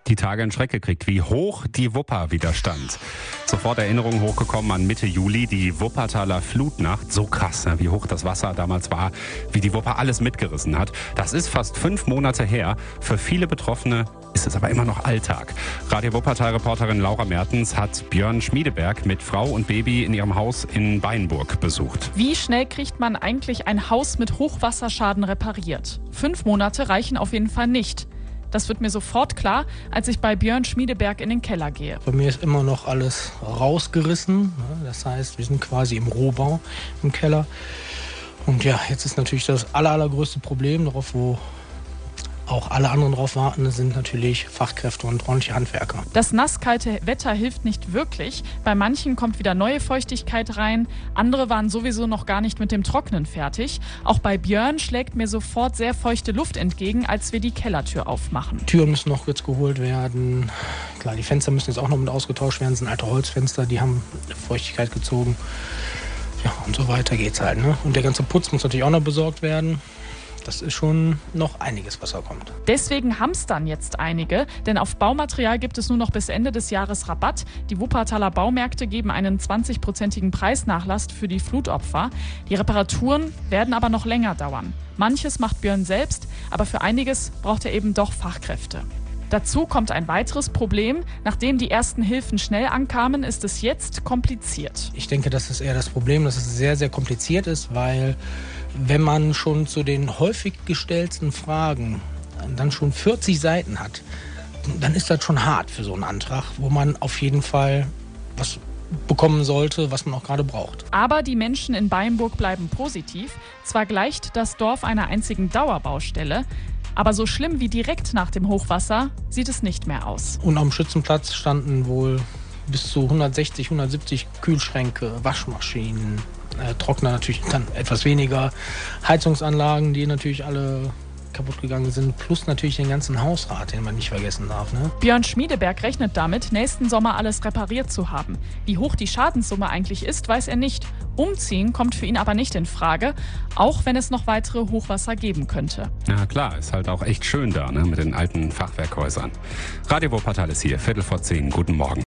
Die Tage in Schreck gekriegt, wie hoch die Wupper wieder stand. Sofort Erinnerungen hochgekommen an Mitte Juli, die Wuppertaler Flutnacht. So krass, wie hoch das Wasser damals war, wie die Wupper alles mitgerissen hat. Das ist fast 5 Monate her. Für viele Betroffene ist es aber immer noch Alltag. Radio Wuppertal-Reporterin Laura Mertens hat Björn Schmiedeberg mit Frau und Baby in ihrem Haus in Beinburg besucht. Wie schnell kriegt man eigentlich ein Haus mit Hochwasserschaden repariert? 5 Monate reichen auf jeden Fall nicht. Das wird mir sofort klar, als ich bei Björn Schmiedeberg in den Keller gehe. Bei mir ist immer noch alles rausgerissen. Das heißt, wir sind quasi im Rohbau im Keller. Und ja, jetzt ist natürlich das allergrößte Problem, darauf wo auch alle anderen drauf warten, sind natürlich Fachkräfte und ordentliche Handwerker. Das nasskalte Wetter hilft nicht wirklich. Bei manchen kommt wieder neue Feuchtigkeit rein. Andere waren sowieso noch gar nicht mit dem Trocknen fertig. Auch bei Björn schlägt mir sofort sehr feuchte Luft entgegen, als wir die Kellertür aufmachen. Türen müssen noch jetzt geholt werden. Klar, die Fenster müssen jetzt auch noch mit ausgetauscht werden. Das sind alte Holzfenster, die haben Feuchtigkeit gezogen. Ja, und so weiter geht's halt. Ne? Und der ganze Putz muss natürlich auch noch besorgt werden. Das ist schon noch einiges, was da kommt. Deswegen hamstern jetzt einige, denn auf Baumaterial gibt es nur noch bis Ende des Jahres Rabatt. Die Wuppertaler Baumärkte geben einen 20-prozentigen Preisnachlass für die Flutopfer. Die Reparaturen werden aber noch länger dauern. Manches macht Björn selbst, aber für einiges braucht er eben doch Fachkräfte. Dazu kommt ein weiteres Problem. Nachdem die ersten Hilfen schnell ankamen, ist es jetzt kompliziert. Ich denke, das ist eher das Problem, dass es sehr, sehr kompliziert ist, weil wenn man schon zu den häufig gestellten Fragen dann schon 40 Seiten hat, dann ist das schon hart für so einen Antrag, wo man auf jeden Fall was bekommen sollte, was man auch gerade braucht. Aber die Menschen in Beinburg bleiben positiv. Zwar gleicht das Dorf einer einzigen Dauerbaustelle, aber so schlimm wie direkt nach dem Hochwasser sieht es nicht mehr aus. Und am Schützenplatz standen wohl bis zu 160, 170 Kühlschränke, Waschmaschinen, Trockner natürlich dann etwas weniger, Heizungsanlagen, die natürlich alle kaputt gegangen sind, plus natürlich den ganzen Hausrat, den man nicht vergessen darf. Ne? Björn Schmiedeberg rechnet damit, nächsten Sommer alles repariert zu haben. Wie hoch die Schadenssumme eigentlich ist, weiß er nicht. Umziehen kommt für ihn aber nicht in Frage, auch wenn es noch weitere Hochwasser geben könnte. Ja klar, ist halt auch echt schön da, mit den alten Fachwerkhäusern. Radio Wuppertal ist hier, 10:15. Guten Morgen.